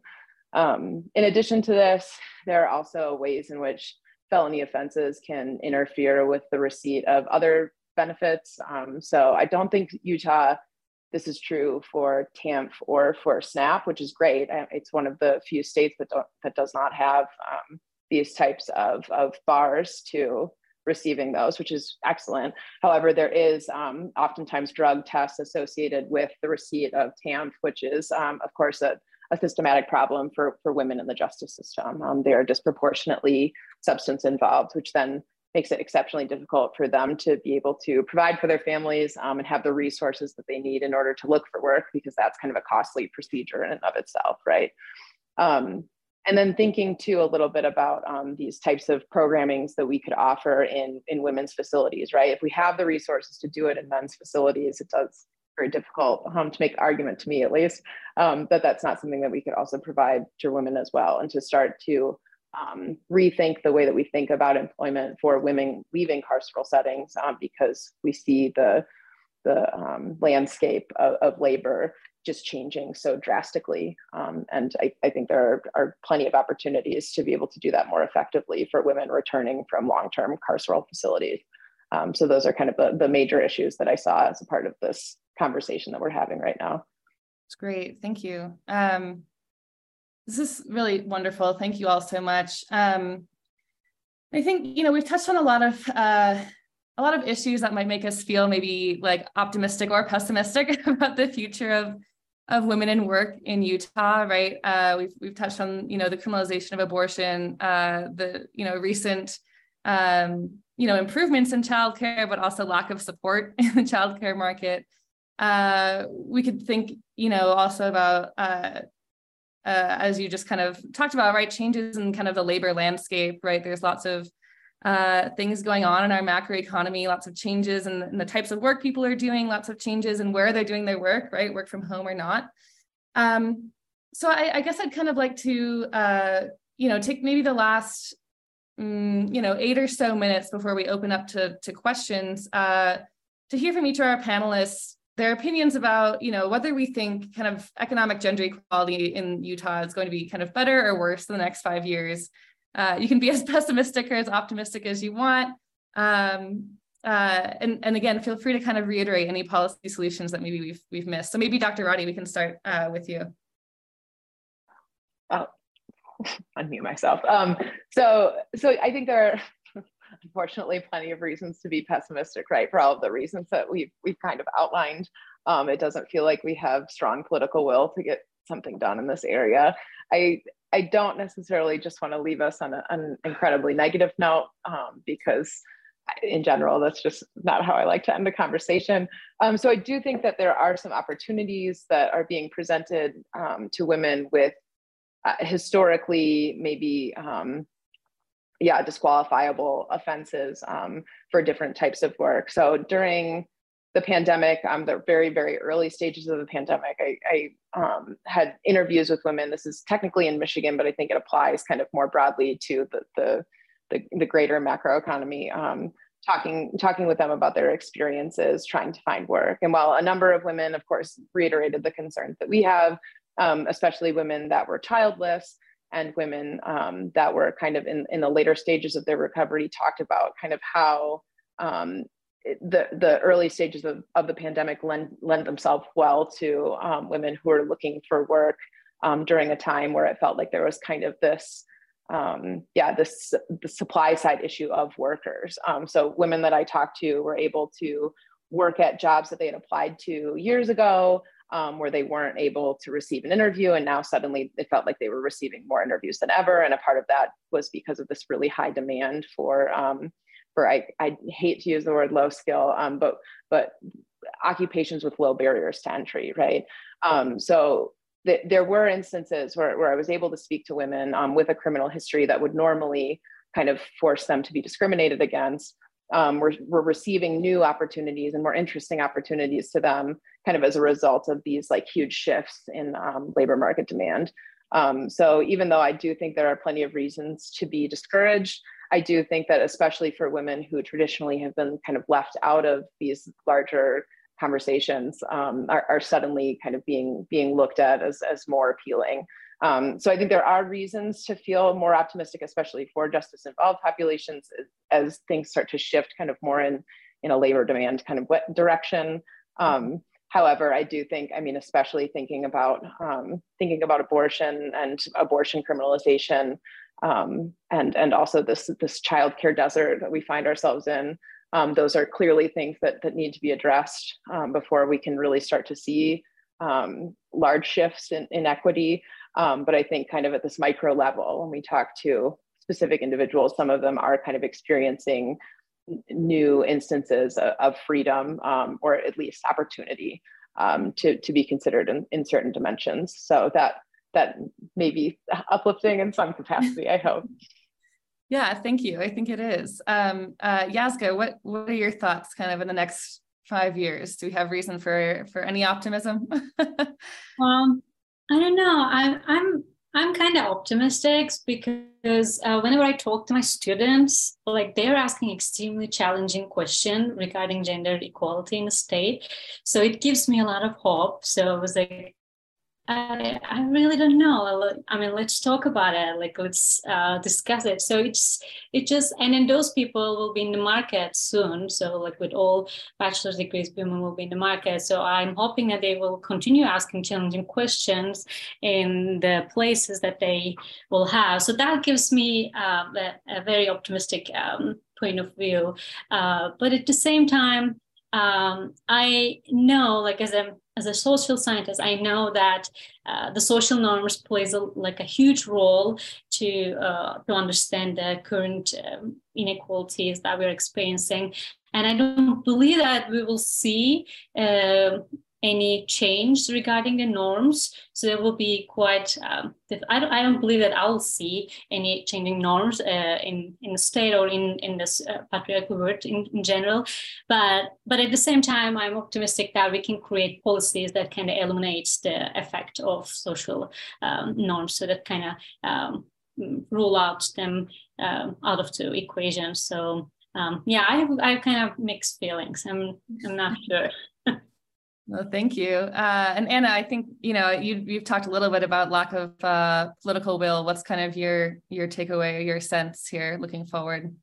[SPEAKER 6] Um, in addition to this, there are also ways in which felony offenses can interfere with the receipt of other benefits. Um, so I don't think Utah, this is true for T A M F or for SNAP, which is great. It's one of the few states that don't that does not have um, these types of, of bars to receiving those, which is excellent. However, there is um, oftentimes drug tests associated with the receipt of T A M F, which is, um, of course, a, a systematic problem for, for women in the justice system. Um, they are disproportionately substance involved, which then makes it exceptionally difficult for them to be able to provide for their families um, and have the resources that they need in order to look for work, because that's kind of a costly procedure in and of itself, right? Um, and then thinking too a little bit about um, these types of programmings that we could offer in, in women's facilities, right? If we have the resources to do it in men's facilities, it does very difficult um, to make the argument, to me at least, um, that that's not something that we could also provide to women as well, and to start to um, rethink the way that we think about employment for women leaving carceral settings, um, because we see the, the um, landscape of, of labor just changing so drastically. Um, and I, I think there are, are plenty of opportunities to be able to do that more effectively for women returning from long-term carceral facilities. Um, so those are kind of the, the major issues that I saw as a part of this conversation that we're having right now.
[SPEAKER 2] It's great. Thank you. Um, this is really wonderful. Thank you all so much. Um, I think, you know, we've touched on a lot of uh, a lot of issues that might make us feel maybe like optimistic or pessimistic about the future of of women in work in Utah, right? Uh, we've we've touched on, you know, the criminalization of abortion, uh, the, you know, recent, um, you know, improvements in childcare, but also lack of support in the childcare market. Uh, we could think, you know, also about, uh, uh, as you just kind of talked about, right, changes in kind of the labor landscape, right? There's lots of uh, things going on in our macroeconomy, lots of changes in, in the types of work people are doing, lots of changes in where they're doing their work, right? Work from home or not. Um, so I, I guess I'd kind of like to, uh, you know, take maybe the last, um, you know, eight or so minutes before we open up to, to questions, uh, to hear from each of our panelists their opinions about, you know, whether we think kind of economic gender equality in Utah is going to be kind of better or worse in the next five years. Uh, you can be as pessimistic or as optimistic as you want. Um, uh, and, and again, feel free to kind of reiterate any policy solutions that maybe we've, we've missed. So maybe Doctor Roddy, we can start uh, with you.
[SPEAKER 6] Oh, unmute myself. Um, so, so I think there are, unfortunately, plenty of reasons to be pessimistic, right? For all of the reasons that we've, we've kind of outlined. Um, it doesn't feel like we have strong political will to get something done in this area. I, I don't necessarily just want to leave us on a, an incredibly negative note, um, because in general, that's just not how I like to end a conversation. Um, so I do think that there are some opportunities that are being presented um, to women with uh, historically maybe um, yeah, disqualifiable offenses um, for different types of work. So during the pandemic, um, the very, very early stages of the pandemic, I, I um, had interviews with women. This is technically in Michigan, but I think it applies kind of more broadly to the, the, the, the greater macroeconomy, um, talking, talking with them about their experiences trying to find work. And while a number of women, of course, reiterated the concerns that we have, um, especially women that were childless, and women um, that were kind of in, in the later stages of their recovery, talked about kind of how um, the, the early stages of, of the pandemic lend, lend themselves well to um, women who are looking for work um, during a time where it felt like there was kind of this, um, yeah, this the supply side issue of workers. Um, so women that I talked to were able to work at jobs that they had applied to years ago, Um, where they weren't able to receive an interview. And now suddenly it felt like they were receiving more interviews than ever. And a part of that was because of this really high demand for, um, for I, I hate to use the word low skill, um, but, but occupations with low barriers to entry, right? Um, so th there were instances where, where I was able to speak to women um, with a criminal history that would normally kind of force them to be discriminated against. Um, we're, we're receiving new opportunities and more interesting opportunities to them kind of as a result of these like huge shifts in um, labor market demand. Um, so even though I do think there are plenty of reasons to be discouraged, I do think that especially for women who traditionally have been kind of left out of these larger conversations um, are, are suddenly kind of being, being looked at as, as more appealing. Um, so I think there are reasons to feel more optimistic, especially for justice involved populations, as, as things start to shift kind of more in, in a labor demand kind of direction. Um, however, I do think, I mean, especially thinking about um, thinking about abortion and abortion criminalization, um, and, and also this, this childcare desert that we find ourselves in, um, those are clearly things that, that need to be addressed um, before we can really start to see um, large shifts in, in equity. Um, but I think kind of at this micro level, when we talk to specific individuals, some of them are kind of experiencing new instances of, of freedom, um, or at least opportunity um, to, to be considered in, in certain dimensions. So that, that may be uplifting in some capacity, I hope.
[SPEAKER 2] Yeah, thank you. I think it is. Um, uh, Yazga, what, what are your thoughts kind of in the next five years? Do we have reason for, for any optimism?
[SPEAKER 3] um, I don't know. I, I'm I'm kind of optimistic because uh, whenever I talk to my students, like they're asking extremely challenging questions regarding gender equality in the state. So it gives me a lot of hope. So I was like, I, I really don't know. I mean, let's talk about it. Like, let's uh, discuss it. So it's, it just, and then those people will be in the market soon. So like with all bachelor's degrees, women will be in the market. So I'm hoping that they will continue asking challenging questions in the places that they will have. So that gives me uh, a, a very optimistic um, point of view. Uh, but at the same time, um, I know, like as a as a social scientist, I know that uh, the social norms plays a, like a huge role to uh, to understand the current um, inequalities that we're experiencing, and I don't believe that we will see uh, any change regarding the norms. So there will be quite. Um, I don't. I don't believe that I'll see any changing norms uh, in in the state or in in this uh, patriarchal world in, in general. But but at the same time, I'm optimistic that we can create policies that kind of eliminate the effect of social um, norms, so that kind of um, rule out them um, out of the equation. So um, yeah, I have I have kind of mixed feelings. I'm I'm not sure.
[SPEAKER 2] Well, thank you. Uh, and Anna, I think, you know, you, you've talked a little bit about lack of uh, political will. What's kind of your, your takeaway or your sense here looking forward?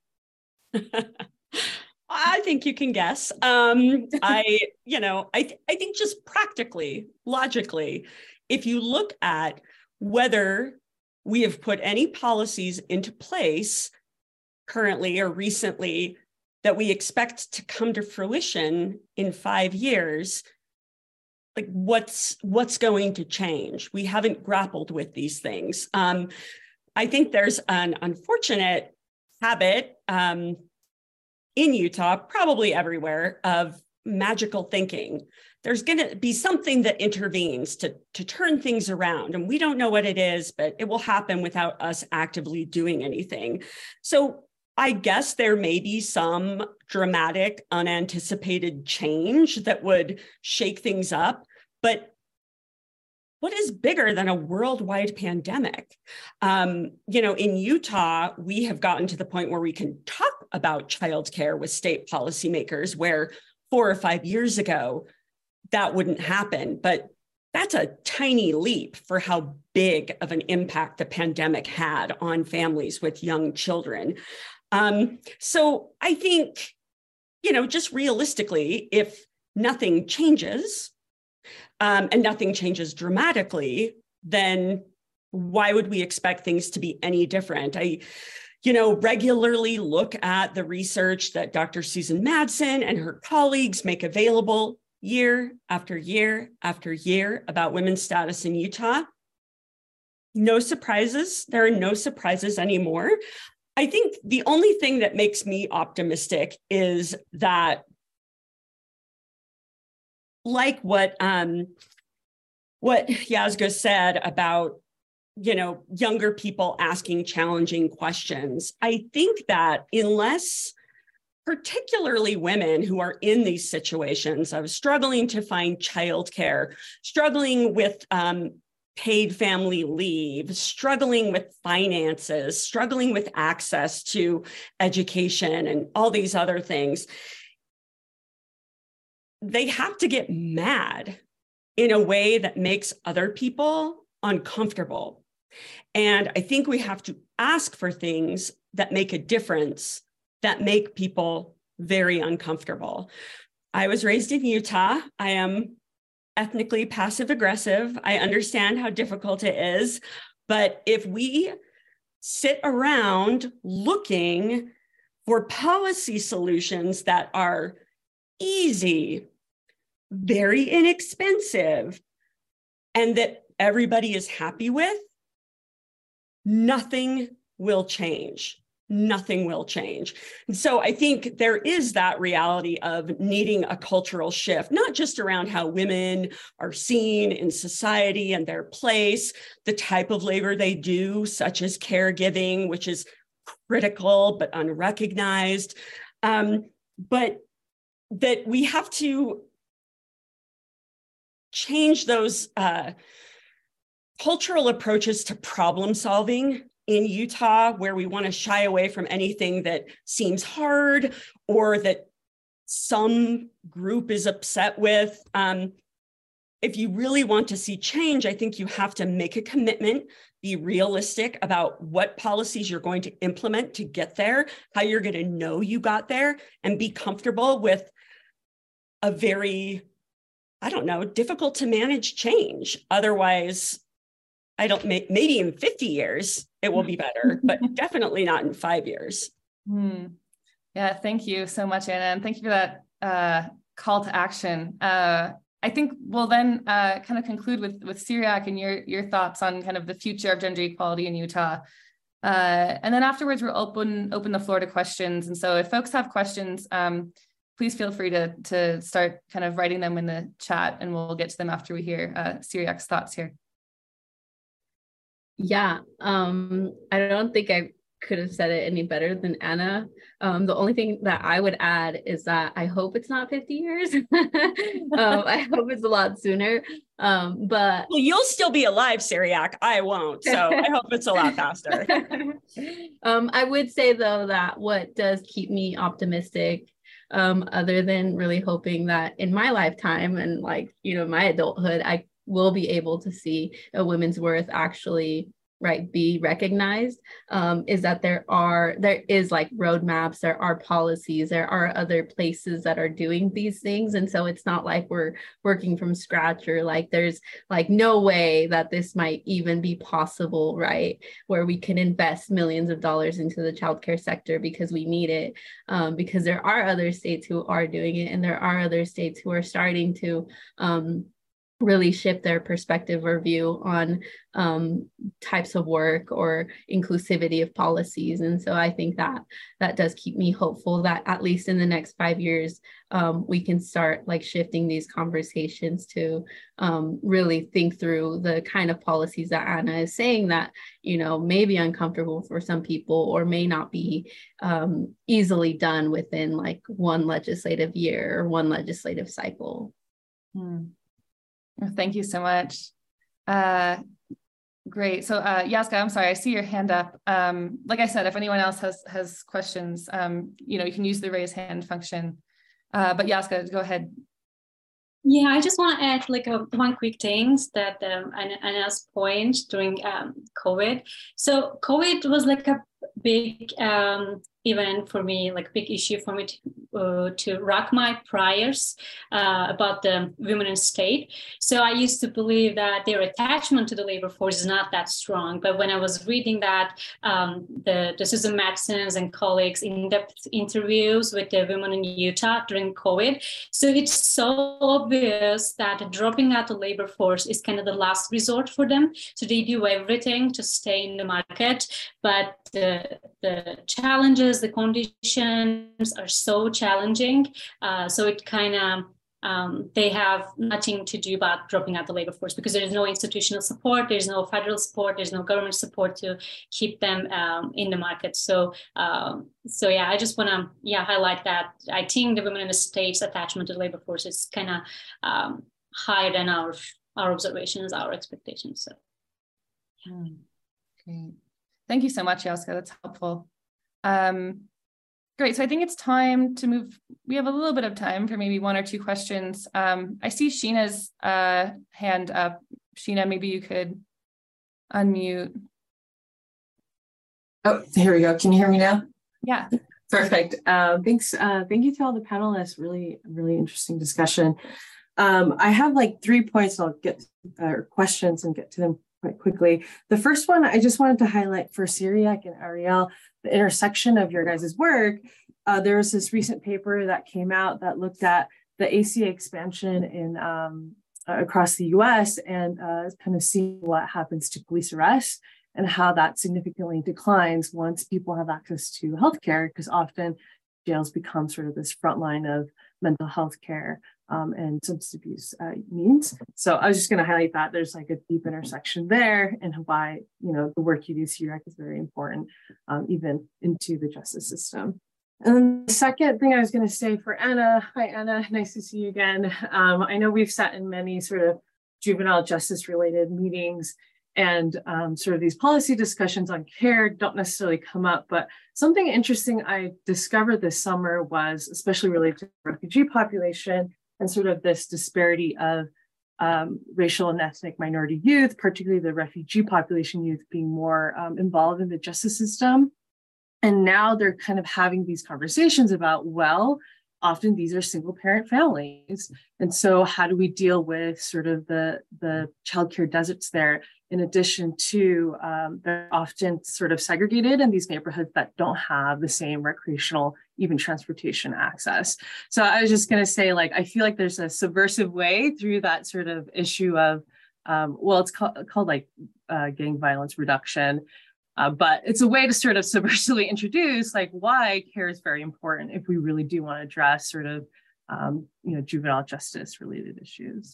[SPEAKER 4] I think you can guess. Um, I, you know, I, th- I think just practically, logically, if you look at whether we have put any policies into place currently or recently that we expect to come to fruition in five years, like what's what's going to change? We haven't grappled with these things. Um, I think there's an unfortunate habit um, in Utah, probably everywhere, of magical thinking. There's going to be something that intervenes to, to turn things around. And we don't know what it is, but it will happen without us actively doing anything. So I guess there may be some dramatic, unanticipated change that would shake things up. But what is bigger than a worldwide pandemic? Um, you know, in Utah, we have gotten to the point where we can talk about childcare with state policymakers, where four or five years ago, that wouldn't happen. But that's a tiny leap for how big of an impact the pandemic had on families with young children. Um, so I think, you know, just realistically, if nothing changes um, and nothing changes dramatically, then why would we expect things to be any different? I, you know, regularly look at the research that Doctor Susan Madsen and her colleagues make available year after year after year about women's status in Utah. No surprises. There are no surprises anymore. I think the only thing that makes me optimistic is that, like what um, what Yazga said about, you know, younger people asking challenging questions, I think that unless particularly women who are in these situations of struggling to find childcare, struggling with um, paid family leave, struggling with finances, struggling with access to education and all these other things, they have to get mad in a way that makes other people uncomfortable. And I think we have to ask for things that make a difference, that make people very uncomfortable. I was raised in Utah. I am ethnically passive aggressive. I understand how difficult it is, but if we sit around looking for policy solutions that are easy, very inexpensive, and that everybody is happy with, nothing will change. Nothing will change. And so I think there is that reality of needing a cultural shift, not just around how women are seen in society and their place, the type of labor they do, such as caregiving, which is critical but unrecognized, um, but that we have to change those uh, cultural approaches to problem solving in Utah, where we want to shy away from anything that seems hard or that some group is upset with. Um, if you really want to see change, I think you have to make a commitment, be realistic about what policies you're going to implement to get there, how you're going to know you got there, and be comfortable with a very, I don't know, difficult to manage change. Otherwise, I don't make, maybe in fifty years, it will be better, but definitely not in five years.
[SPEAKER 2] Hmm. Yeah, thank you so much, Anna. And thank you for that uh, call to action. Uh, I think we'll then uh, kind of conclude with, with Cyriac and your, your thoughts on kind of the future of gender equality in Utah. Uh, and then afterwards, we'll open, open the floor to questions. And so if folks have questions, um, please feel free to, to start kind of writing them in the chat, and we'll get to them after we hear uh, Cyriac's thoughts here.
[SPEAKER 5] Yeah, um, I don't think I could have said it any better than Anna. Um, the only thing that I would add is that I hope it's not fifty years. um, I hope it's a lot sooner. Um, but
[SPEAKER 4] well, you'll still be alive, Cyriac. I won't. So I hope it's a lot faster.
[SPEAKER 5] um, I would say, though, that what does keep me optimistic, um, other than really hoping that in my lifetime and like, you know, my adulthood, I will be able to see a women's worth actually right be recognized, um, is that there are there is like roadmaps, there are policies, there are other places that are doing these things. And so it's not like we're working from scratch, or like there's like no way that this might even be possible, right, where we can invest millions of dollars into the childcare sector because we need it, um, because there are other states who are doing it, and there are other states who are starting to um, really shift their perspective or view on um, types of work or inclusivity of policies. And so I think that that does keep me hopeful that at least in the next five years, um, we can start like shifting these conversations to um, really think through the kind of policies that Anna is saying that, you know, may be uncomfortable for some people or may not be um, easily done within like one legislative year or one legislative cycle.
[SPEAKER 2] Hmm. Thank you so much. Uh, great. So uh, Yaska, I'm sorry, I see your hand up. Um, like I said, if anyone else has has questions, um, you know, you can use the raise hand function. Uh, but Yaska, go ahead.
[SPEAKER 3] Yeah, I just want to add like a, one quick thing that um, Anna's point during um, COVID. So COVID was like a big um, event for me, like big issue for me to, uh, to rock my priors uh, about the women in state. So I used to believe that their attachment to the labor force is not that strong. But when I was reading that, um, the, the Susan Matson's and colleagues in-depth interviews with the women in Utah during COVID, so it's so obvious that dropping out the labor force is kind of the last resort for them. So they do everything to stay in the market, but the, the challenges, the conditions are so challenging. Uh, so it kind of, um, they have nothing to do about dropping out the labor force because there is no institutional support, there's no federal support, there's no government support to keep them um, in the market. So, um, so yeah, I just want to yeah highlight that. I think the women in the state's attachment to the labor force is kind of um, higher than our our observations, our expectations. So,
[SPEAKER 2] yeah. Hmm. Great. Thank you so much, Yaska. That's helpful. Um, great. So I think it's time to move. We have a little bit of time for maybe one or two questions. Um, I see Sheena's uh, hand up. Sheena, maybe you could unmute.
[SPEAKER 7] Oh, here we go. Can you hear me now?
[SPEAKER 2] Yeah.
[SPEAKER 7] Perfect. Uh, thanks. Uh, thank you to all the panelists. Really, really interesting discussion. Um, I have like three points. I'll get uh, questions and get to them quite quickly. The first one, I just wanted to highlight for Cyriac and Ariel, the intersection of your guys' work. Uh, there was this recent paper that came out that looked at the A C A expansion in um, across the U S and uh, kind of see what happens to police arrests and how that significantly declines once people have access to healthcare, because often jails become sort of this front line of mental health care um, and substance abuse uh, needs. So I was just going to highlight that there's like a deep intersection there, and why, you know, the work you do, C R E C, is very important, um, even into the justice system. And then the second thing I was going to say for Anna, hi Anna, nice to see you again. Um, I know we've sat in many sort of juvenile justice related meetings, and um, sort of these policy discussions on care don't necessarily come up, but something interesting I discovered this summer was, especially related to the refugee population and sort of this disparity of um, racial and ethnic minority youth, particularly the refugee population youth, being more um, involved in the justice system. And now they're kind of having these conversations about, well, often these are single parent families. And so how do we deal with sort of the, the childcare deserts there, in addition to um, they're often sort of segregated in these neighborhoods that don't have the same recreational, even transportation access. So I was just going to say, like, I feel like there's a subversive way through that sort of issue of, um, well, it's called, called like uh, gang violence reduction. Uh, but it's a way to sort of subversively introduce like why care is very important if we really do want to address sort of, um, you know, juvenile justice related issues.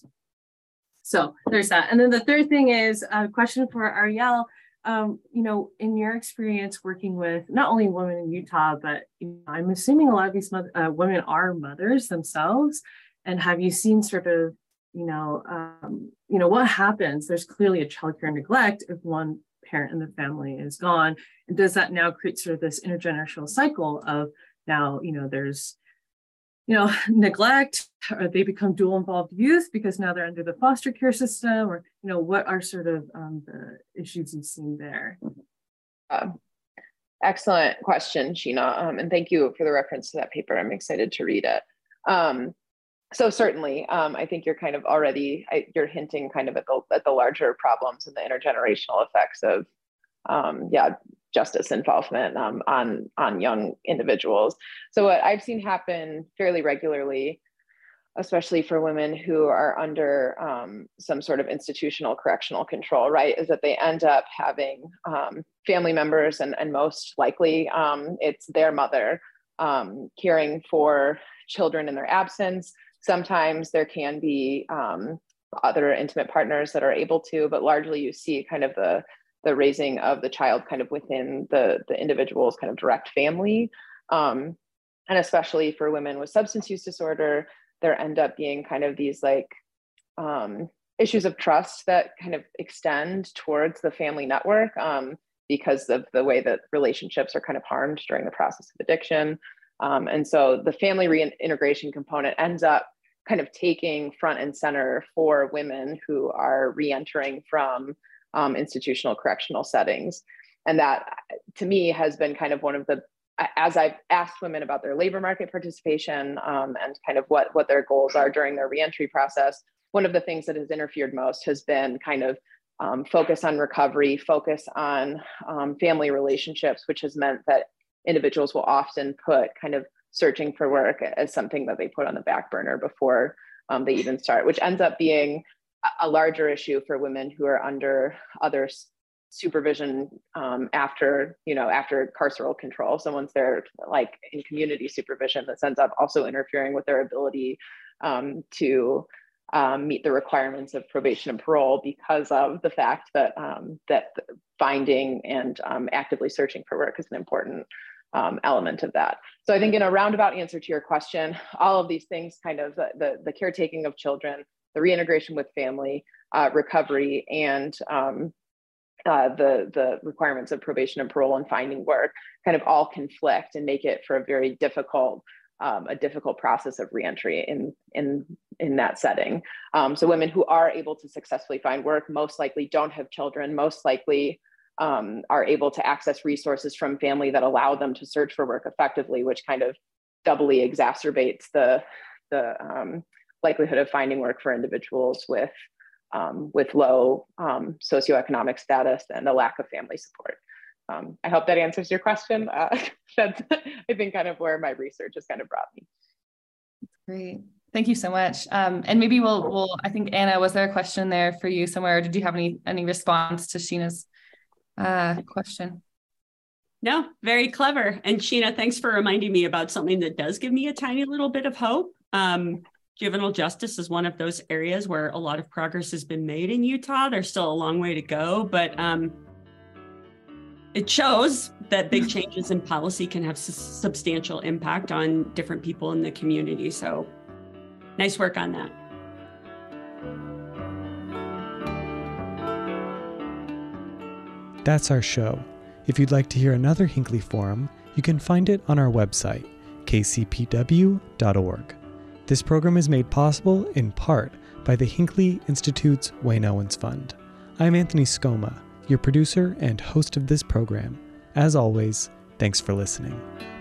[SPEAKER 7] So there's that. And then the third thing is a question for Ariel. Um, you know, in your experience working with not only women in Utah, but you know, I'm assuming a lot of these uh, women are mothers themselves. And have you seen sort of, you know, um, you know, what happens? There's clearly a childcare neglect if one parent in the family is gone, and does that now create sort of this intergenerational cycle of now, you know, there's, you know, neglect, or they become dual involved youth because now they're under the foster care system, or, you know, what are sort of um, the issues you've seen there?
[SPEAKER 6] Uh, excellent question, Sheena, um, and thank you for the reference to that paper. I'm excited to read it. Um, So certainly, um, I think you're kind of already, I, you're hinting kind of at the, at the larger problems and the intergenerational effects of, um, yeah, justice involvement um, on, on young individuals. So what I've seen happen fairly regularly, especially for women who are under um, some sort of institutional correctional control, right, is that they end up having um, family members, and, and most likely um, it's their mother um, caring for children in their absence. Sometimes there can be um, other intimate partners that are able to, but largely you see kind of the, the raising of the child kind of within the, the individual's kind of direct family. Um, and especially for women with substance use disorder, there end up being kind of these like um, issues of trust that kind of extend towards the family network um, because of the way that relationships are kind of harmed during the process of addiction. Um, and so the family reintegration component ends up kind of taking front and center for women who are reentering from um, institutional correctional settings. And that, to me, has been kind of one of the, as I've asked women about their labor market participation um, and kind of what, what their goals are during their reentry process, one of the things that has interfered most has been kind of um, focus on recovery, focus on um, family relationships, which has meant that individuals will often put kind of searching for work as something that they put on the back burner before um, they even start, which ends up being a larger issue for women who are under other supervision um, after, you know, after carceral control. So once they're like in community supervision, this ends up also interfering with their ability um, to um, meet the requirements of probation and parole because of the fact that um, that finding and um, actively searching for work is an important Um, element of that. So I think in a roundabout answer to your question, all of these things kind of the, the, the caretaking of children, the reintegration with family, uh, recovery, and um, uh, the, the requirements of probation and parole and finding work kind of all conflict and make it for a very difficult, um, a difficult process of reentry in, in, in that setting. Um, so women who are able to successfully find work most likely don't have children, most likely Um, are able to access resources from family that allow them to search for work effectively, which kind of doubly exacerbates the, the um, likelihood of finding work for individuals with, um, with low um, socioeconomic status and a lack of family support. Um, I hope that answers your question. Uh, that's, I think, kind of where my research has kind of brought me.
[SPEAKER 2] Great. Thank you so much. Um, and maybe we'll, we'll, I think, Anna, was there a question there for you somewhere? Or did you have any, any response to Sheena's uh, question?
[SPEAKER 4] No, very clever. And Sheena, thanks for reminding me about something that does give me a tiny little bit of hope. Um, juvenile justice is one of those areas where a lot of progress has been made in Utah. There's still a long way to go, but um, it shows that big changes in policy can have substantial impact on different people in the community. So nice work on that.
[SPEAKER 1] That's our show. If you'd like to hear another Hinckley Forum, you can find it on our website, k c p w dot org. This program is made possible in part by the Hinckley Institute's Wayne Owens Fund. I'm Anthony Scoma, your producer and host of this program. As always, thanks for listening.